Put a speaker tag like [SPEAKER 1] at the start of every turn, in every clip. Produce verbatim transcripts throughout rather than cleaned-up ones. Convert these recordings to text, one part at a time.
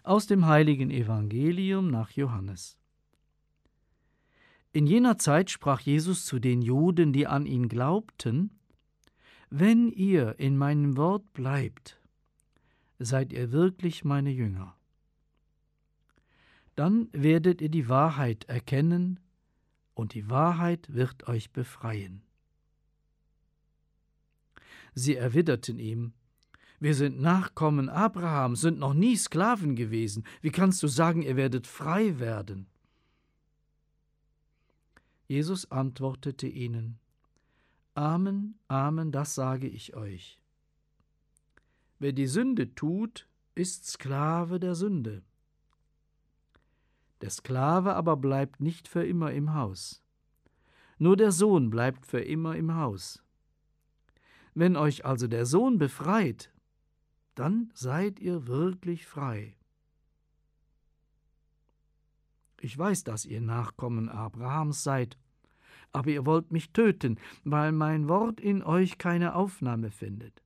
[SPEAKER 1] Aus dem heiligen Evangelium nach Johannes. In jener Zeit sprach Jesus zu den Juden, die an ihn glaubten: Wenn ihr in meinem Wort bleibt, seid ihr wirklich meine Jünger. Dann werdet ihr die Wahrheit erkennen, und die Wahrheit wird euch befreien. Sie erwiderten ihm: Wir sind Nachkommen Abrahams, sind noch nie Sklaven gewesen. Wie kannst du sagen, ihr werdet frei werden? Jesus antwortete ihnen: Amen, Amen, das sage ich euch. Wer die Sünde tut, ist Sklave der Sünde. Der Sklave aber bleibt nicht für immer im Haus. Nur der Sohn bleibt für immer im Haus. Wenn euch also der Sohn befreit, dann seid ihr wirklich frei. Ich weiß, dass ihr Nachkommen Abrahams seid, aber ihr wollt mich töten, weil mein Wort in euch keine Aufnahme findet.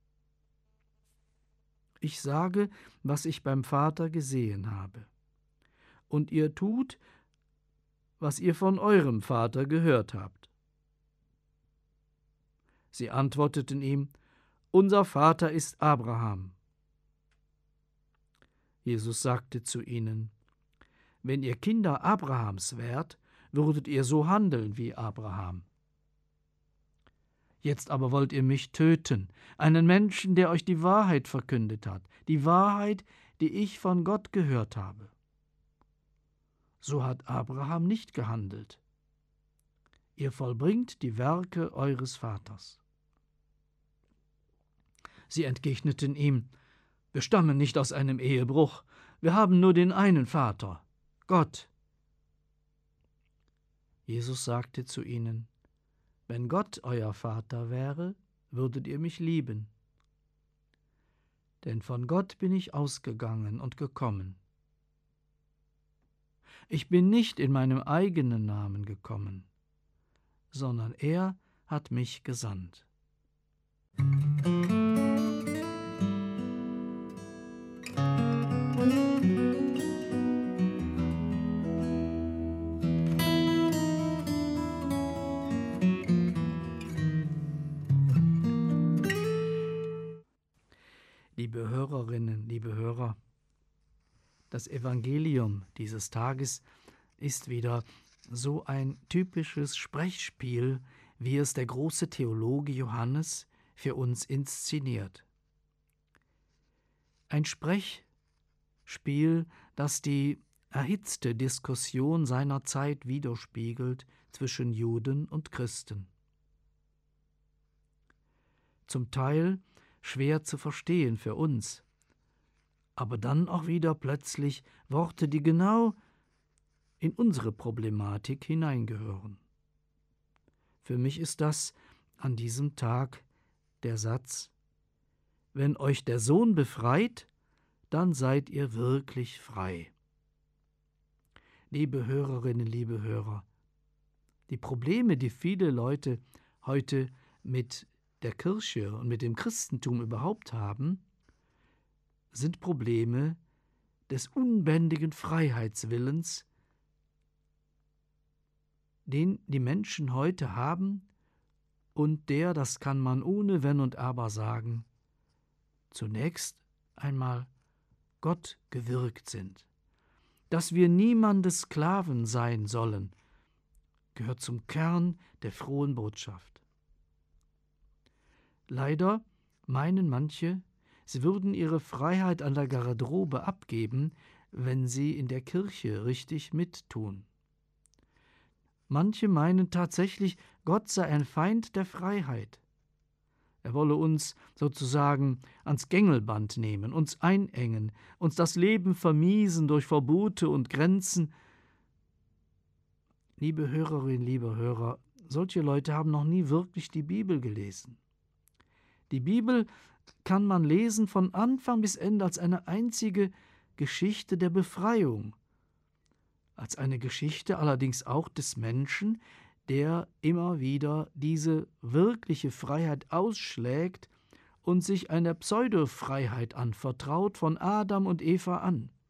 [SPEAKER 1] Ich sage, was ich beim Vater gesehen habe. Und ihr tut, was ihr von eurem Vater gehört habt. Sie antworteten ihm: Unser Vater ist Abraham. Jesus sagte zu ihnen: Wenn ihr Kinder Abrahams wärt, würdet ihr so handeln wie Abraham. Jetzt aber wollt ihr mich töten, einen Menschen, der euch die Wahrheit verkündet hat, die Wahrheit, die ich von Gott gehört habe. So hat Abraham nicht gehandelt. Ihr vollbringt die Werke eures Vaters. Sie entgegneten ihm: Wir stammen nicht aus einem Ehebruch, wir haben nur den einen Vater, Gott. Jesus sagte zu ihnen: Wenn Gott euer Vater wäre, würdet ihr mich lieben. Denn von Gott bin ich ausgegangen und gekommen. Ich bin nicht in meinem eigenen Namen gekommen, sondern er hat mich gesandt. Liebe Hörerinnen, liebe Hörer, das Evangelium dieses Tages ist wieder so ein typisches Sprechspiel, wie es der große Theologe Johannes für uns inszeniert. Ein Sprechspiel, das die erhitzte Diskussion seiner Zeit widerspiegelt zwischen Juden und Christen. Zum Teil schwer zu verstehen für uns, aber dann auch wieder plötzlich Worte, die genau in unsere Problematik hineingehören. Für mich ist das an diesem Tag der Satz: Wenn euch der Sohn befreit, dann seid ihr wirklich frei. Liebe Hörerinnen, liebe Hörer, die Probleme, die viele Leute heute mit der Kirche und mit dem Christentum überhaupt haben, sind Probleme des unbändigen Freiheitswillens, den die Menschen heute haben und der, das kann man ohne Wenn und Aber sagen, zunächst einmal Gott gewirkt sind. Dass wir niemandes Sklaven sein sollen, gehört zum Kern der frohen Botschaft. Leider meinen manche, sie würden ihre Freiheit an der Garderobe abgeben, wenn sie in der Kirche richtig mittun. Manche meinen tatsächlich, Gott sei ein Feind der Freiheit. Er wolle uns sozusagen ans Gängelband nehmen, uns einengen, uns das Leben vermiesen durch Verbote und Grenzen. Liebe Hörerinnen, liebe Hörer, solche Leute haben noch nie wirklich die Bibel gelesen. Die Bibel kann man lesen von Anfang bis Ende als eine einzige Geschichte der Befreiung, als eine Geschichte allerdings auch des Menschen, der immer wieder diese wirkliche Freiheit ausschlägt und sich einer Pseudofreiheit anvertraut, von Adam und Eva an.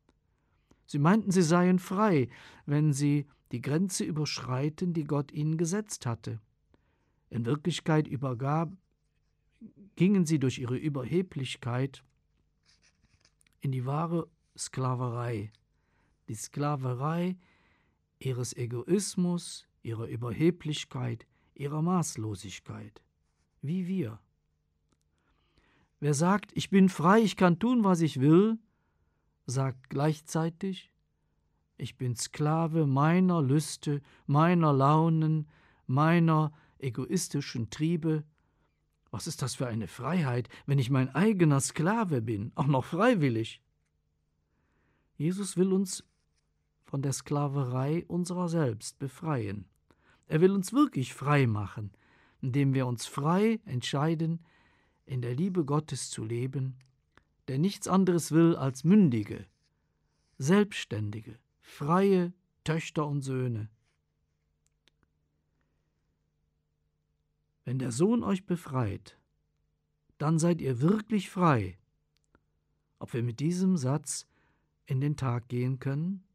[SPEAKER 1] Sie meinten, sie seien frei, wenn sie die Grenze überschreiten, die Gott ihnen gesetzt hatte. In Wirklichkeit übergab, gingen sie durch ihre Überheblichkeit in die wahre Sklaverei. Die Sklaverei ihres Egoismus, ihrer Überheblichkeit, ihrer Maßlosigkeit. Wie wir. Wer sagt, ich bin frei, ich kann tun, was ich will, sagt gleichzeitig, ich bin Sklave meiner Lüste, meiner Launen, meiner egoistischen Triebe. Was ist das für eine Freiheit, wenn ich mein eigener Sklave bin, auch noch freiwillig? Jesus will uns von der Sklaverei unserer selbst befreien. Er will uns wirklich frei machen, indem wir uns frei entscheiden, in der Liebe Gottes zu leben, der nichts anderes will als mündige, selbstständige, freie Töchter und Söhne. Wenn der Sohn euch befreit, dann seid ihr wirklich frei. Ob wir mit diesem Satz in den Tag gehen können?